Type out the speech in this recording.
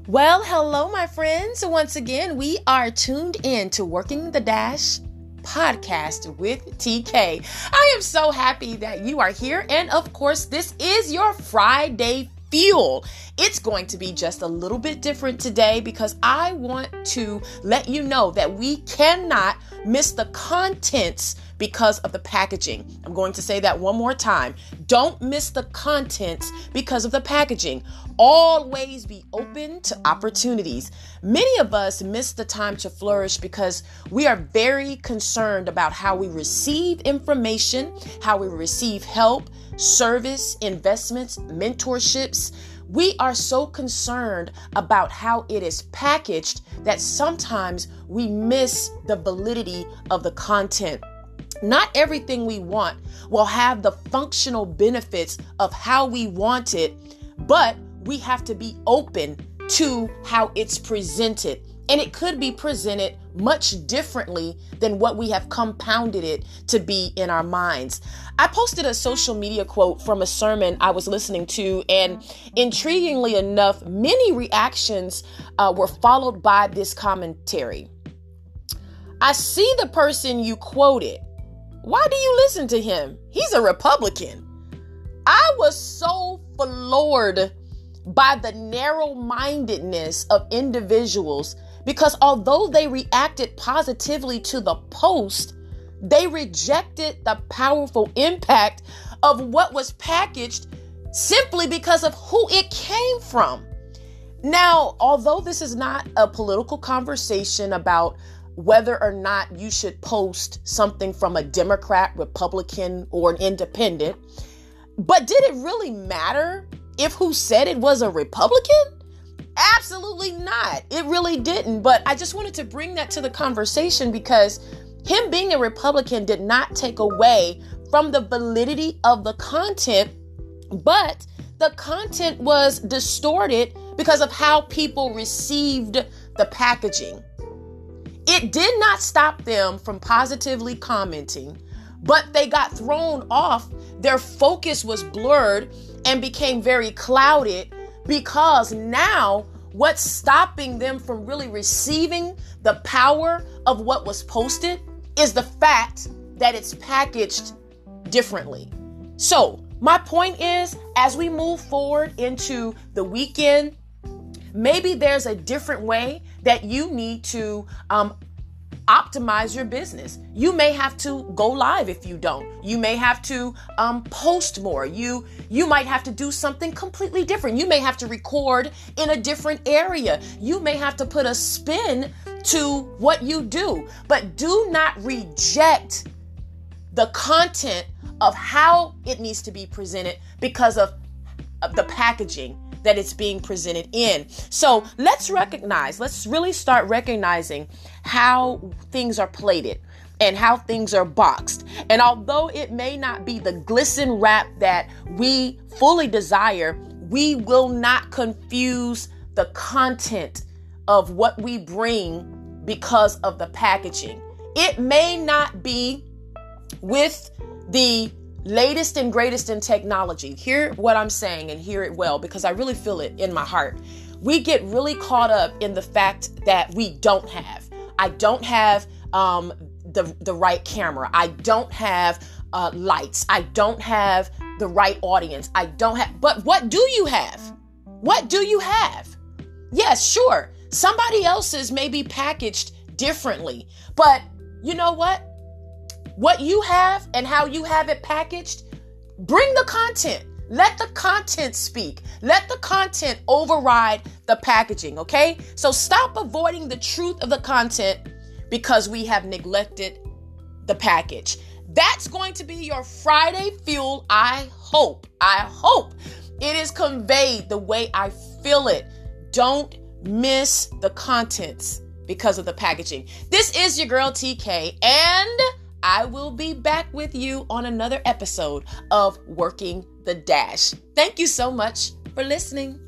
Well, hello, my friends. Once again, we are tuned in to Working the Dash podcast with TK. I am so happy that you are here. And of course, this is your Friday Fuel. It's going to be just a little bit different today because I want to let you know that we cannot miss the contents because of the packaging. I'm going to say that one more time. Don't miss the contents because of the packaging. Always be open to opportunities. Many of us miss the time to flourish because we are very concerned about how we receive information, how we receive help, service, investments, mentorships. We are so concerned about how it is packaged that sometimes we miss the validity of the content. Not everything we want will have the functional benefits of how we want it, but we have to be open to how it's presented. And it could be presented much differently than what we have compounded it to be in our minds. I posted a social media quote from a sermon I was listening to, and intriguingly enough, many reactions were followed by this commentary. I see the person you quoted. Why do you listen to him? He's a Republican. I was so floored by the narrow-mindedness of individuals because although they reacted positively to the post, they rejected the powerful impact of what was packaged simply because of who it came from. Now, although this is not a political conversation about whether or not you should post something from a Democrat, Republican, or an independent, but did it really matter if who said it was a Republican? Absolutely not. It really didn't. But I just wanted to bring that to the conversation because him being a Republican did not take away from the validity of the content, but the content was distorted because of how people received the packaging. It did not stop them from positively commenting, but they got thrown off. Their focus was blurred and became very clouded because now what's stopping them from really receiving the power of what was posted is the fact that it's packaged differently. So my point is, as we move forward into the weekend, maybe there's a different way that you need to optimize your business. You may have to go live if you don't. You may have to post more. You might have to do something completely different. You may have to record in a different area. You may have to put a spin to what you do. But do not reject the content of how it needs to be presented because of the packaging that it's being presented in. So let's really start recognizing how things are plated and how things are boxed. And although it may not be the glisten wrap that we fully desire, we will not confuse the content of what we bring because of the packaging. It may not be with the latest and greatest in technology. Hear what I'm saying and hear it well because I really feel it in my heart. We get really caught up in the fact that I don't have the right camera. I don't have lights. I don't have the right audience. But what do you have? What do you have? Yes, sure. Somebody else's may be packaged differently, but you know what? What you have and how you have it packaged, bring the content. Let the content speak. Let the content override the packaging, okay? So stop avoiding the truth of the content because we have neglected the package. That's going to be your Friday Fuel. I hope it is conveyed the way I feel it. Don't miss the contents because of the packaging. This is your girl TK, and I will be back with you on another episode of Working the Dash. Thank you so much for listening.